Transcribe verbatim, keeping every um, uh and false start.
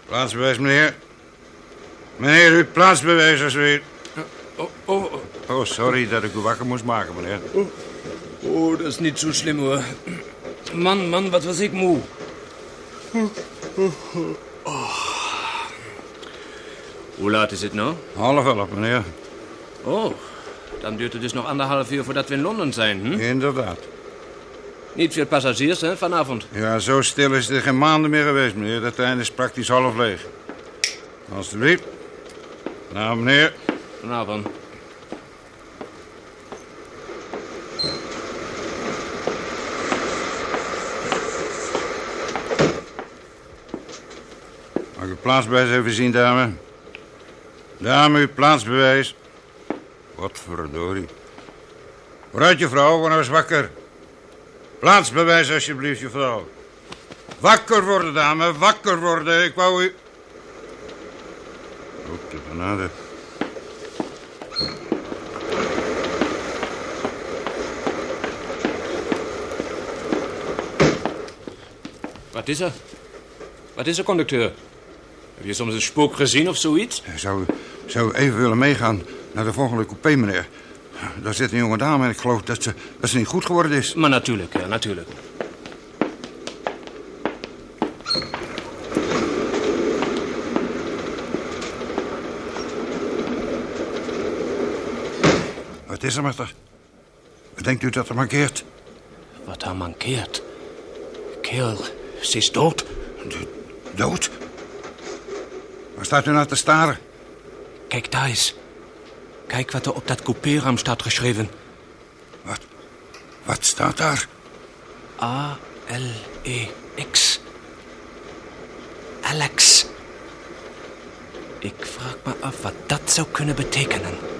Plaatsbewijs, meneer. Meneer, uw plaatsbewijs alsjeblieft. Oh, oh, oh. Oh, sorry dat ik u wakker moest maken, meneer. Oh, oh dat is niet zo slim, hoor. Man, man, wat was ik moe. Oh. Hoe laat is het nou? Half elf, meneer. Oh, dan duurt het dus nog anderhalf uur voordat we in Londen zijn, hm? Inderdaad. Niet veel passagiers, hè, vanavond? Ja, zo stil is het geen maanden meer geweest, meneer. Dat trein is praktisch half leeg. Alsjeblieft. Nou, meneer. Vanavond. Mag ik uw plaatsbewijs even zien, dame? Dame, uw plaatsbewijs. Wat verdorie. Vooruit, juffrouw, word nou eens wakker. Plaatsbewijs, alsjeblieft, juffrouw. Wakker worden, dame, wakker worden. Ik wou u... Op de genade. Wat is er? Wat is er, conducteur? Heb je soms een spook gezien of zoiets? Zou u, zou u even willen meegaan naar de volgende coupé, meneer? Daar zit een jonge dame en ik geloof dat ze, dat ze niet goed geworden is. Maar natuurlijk, ja, natuurlijk. Wat is er met haar? Wat denkt u dat er mankeert? Wat haar mankeert? Kerel, ze is dood. Do- dood? Waar staat u naar te staren? Kijk daar eens. Kijk wat er op dat coupéraam staat geschreven. Wat? Wat staat daar? A L E X. Alex. Ik vraag me af wat dat zou kunnen betekenen.